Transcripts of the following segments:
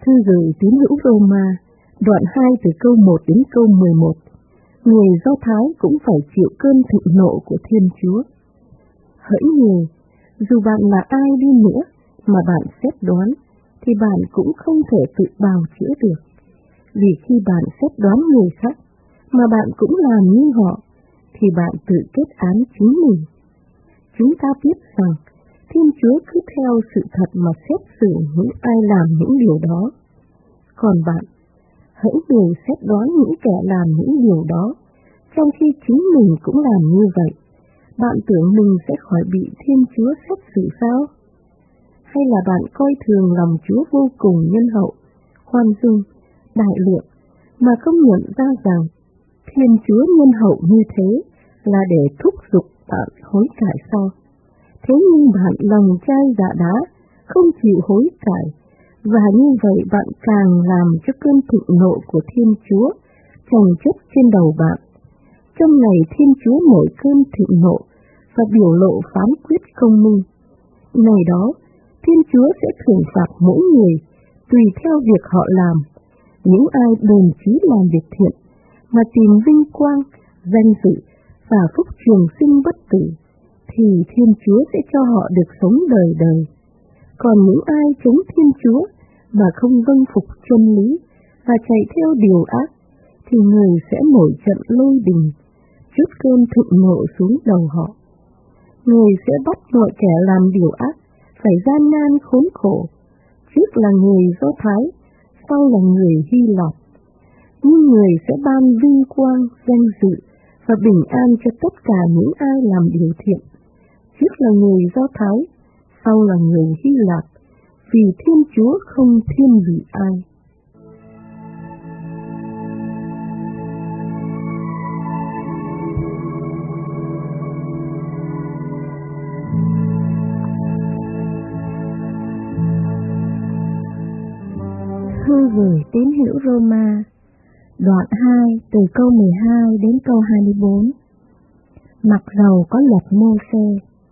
Thư gửi tín hữu Roma, đoạn 2 từ câu 1 đến câu 11. Người Do Thái cũng phải chịu cơn thịnh nộ của Thiên Chúa. Hỡi người, dù bạn là ai đi nữa mà bạn xét đoán, thì bạn cũng không thể tự bào chữa được. Vì khi bạn xét đoán người khác, mà bạn cũng làm như họ, thì bạn tự kết án chính mình. Chúng ta biết rằng, Thiên Chúa cứ theo sự thật mà xét xử những ai làm những điều đó. Còn bạn, hãy đừng xét đoán những kẻ làm những điều đó, trong khi chính mình cũng làm như vậy. Bạn tưởng mình sẽ khỏi bị Thiên Chúa xét xử sao? Hay là bạn coi thường lòng Chúa vô cùng nhân hậu, khoan dung, đại lượng, mà không nhận ra rằng Thiên Chúa nhân hậu như thế là để thúc giục bạn hối cải sao? Thế nhưng bạn lòng chai dạ đá, không chịu hối cải, và như vậy bạn càng làm cho cơn thịnh nộ của Thiên Chúa chồng chất trên đầu bạn. Trong ngày Thiên Chúa nổi cơn thịnh nộ và biểu lộ phán quyết công minh, ngày đó Thiên Chúa sẽ thưởng phạt mỗi người tùy theo việc họ làm. Những ai bền chí làm việc thiện mà tìm vinh quang, danh dự và phúc trường sinh bất tử, thì Thiên Chúa sẽ cho họ được sống đời đời. Còn những ai chống Thiên Chúa mà không vâng phục chân lý và chạy theo điều ác, thì người sẽ nổi trận lôi đình, trút cơn thịnh nộ xuống đầu họ. Người sẽ bắt mọi kẻ làm điều ác phải gian nan khốn khổ, trước là người Do Thái, sau là người Hy Lạp. Nhưng người sẽ ban vinh quang, danh dự và bình an cho tất cả những ai làm điều thiện, trước là người Do Thái, sau là người Hy Lạp, vì Thiên Chúa không thiên vị ai. Thư gửi tín hữu Roma, đoạn 2 từ câu 12 đến câu 24. Mặc dầu có luật Mô-sê.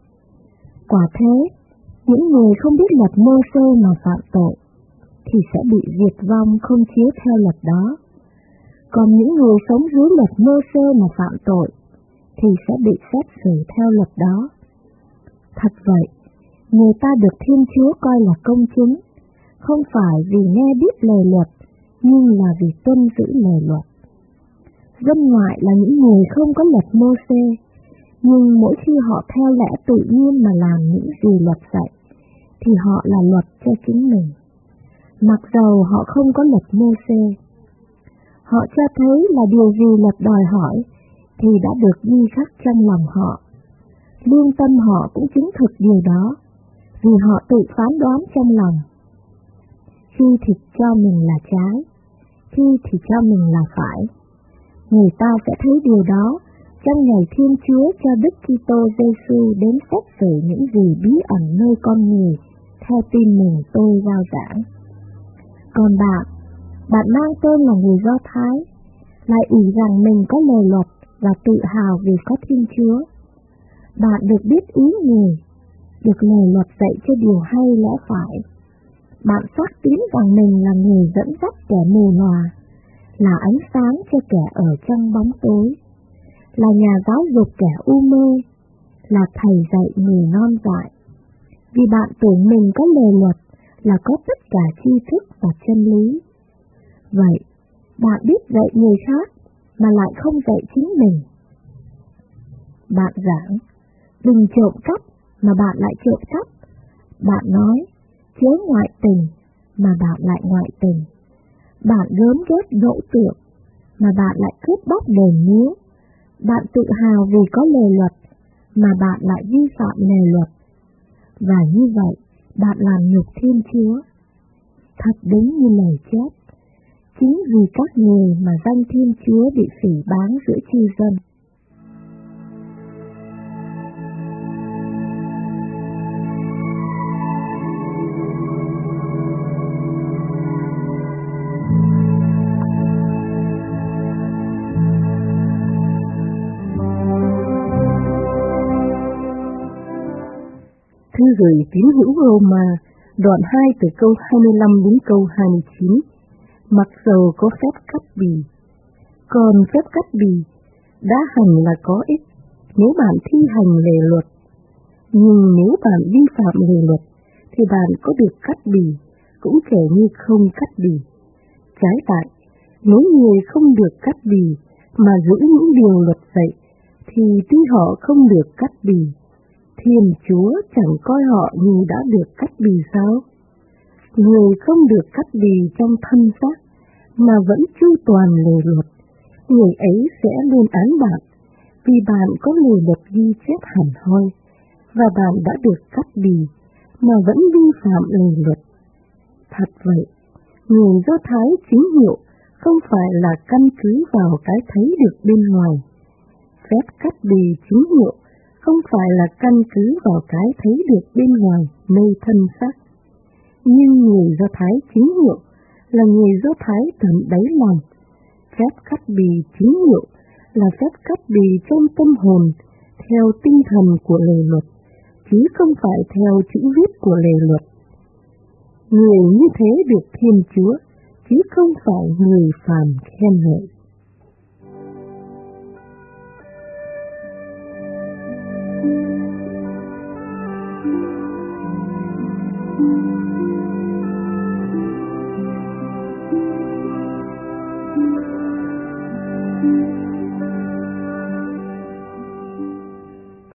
Quả thế, những người không biết luật Mô-sê mà phạm tội, thì sẽ bị diệt vong không chiếu theo luật đó. Còn những người sống dưới luật Mô-sê mà phạm tội, thì sẽ bị xét xử theo luật đó. Thật vậy, người ta được Thiên Chúa coi là công chính, không phải vì nghe biết lời luật, nhưng là vì tuân giữ lời luật. Dân ngoại là những người không có luật Mô-sê, nhưng mỗi khi họ theo lẽ tự nhiên mà làm những gì luật dạy, thì họ là luật cho chính mình. Mặc dầu họ không có luật Mô-sê, họ cho thấy là điều gì luật đòi hỏi thì đã được ghi khắc trong lòng họ. Lương tâm họ cũng chứng thực điều đó, vì họ tự phán đoán trong lòng. Khi thì cho mình là trái, khi thì cho mình là phải. Người ta sẽ thấy điều đó trong ngày Thiên Chúa cho Đức Kitô Giêsu đến xét xử những gì bí ẩn nơi con người, theo tin mừng tôi rao giảng. Còn bạn mang tên là người Do Thái, lại ỷ rằng mình có lời luật và tự hào vì có Thiên Chúa. Bạn được biết ý người, được lời luật dạy cho điều hay lẽ phải. Bạn xác tín rằng mình là người dẫn dắt kẻ mù lòa, là ánh sáng cho kẻ ở trong bóng tối, là nhà giáo dục kẻ u mê, là thầy dạy người non dại. Vì bạn tưởng mình có lời luật là có tất cả tri thức và chân lý. Vậy, bạn biết dạy người khác mà lại không dạy chính mình. Bạn giảng, đừng trộm cắp mà bạn lại trộm cắp. Bạn nói, chớ ngoại tình mà bạn lại ngoại tình. Bạn gớm ghét đỗ tượng mà bạn lại cướp bóc đền miếu. Bạn tự hào vì có lời luật mà bạn lại vi phạm lời luật. Và như vậy, bạn làm nhục Thiên Chúa. Thật đúng như lời chép, chính vì các người mà danh Thiên Chúa bị phỉ báng giữa chư dân. Thư gửi tín hữu Roma, Đoạn 2 từ câu 25 đến câu 29. Mặc dầu có phép cắt bì, còn phép cắt bì đã hành là có ích nếu bạn thi hành lề luật. Nhưng nếu bạn vi phạm lề luật thì bạn có được cắt bì cũng kể như không cắt bì. Trái lại, nếu người không được cắt bì mà giữ những điều luật dạy thì tuy họ không được cắt bì, Thiên Chúa chẳng coi họ như đã được cắt bì sao? Người không được cắt bì trong thân xác mà vẫn chu toàn lề luật, người ấy sẽ lên án bạn, vì bạn có lề luật ghi chép hẳn hoi, và bạn đã được cắt bì mà vẫn vi phạm lề luật. Thật vậy, người Do Thái chính hiệu không phải là căn cứ vào cái thấy được bên ngoài. Phép cắt bì chính hiệu không phải là căn cứ vào cái thấy được bên ngoài nơi thân xác. Nhưng người Do Thái chính hiệu là người Do Thái tận đáy lòng. Phép cắt bì chính hiệu là phép cắt bì trong tâm hồn theo tinh thần của lề luật, chứ không phải theo chữ viết của lề luật. Người như thế được Thiên Chúa, chứ không phải người phàm khen ngợi.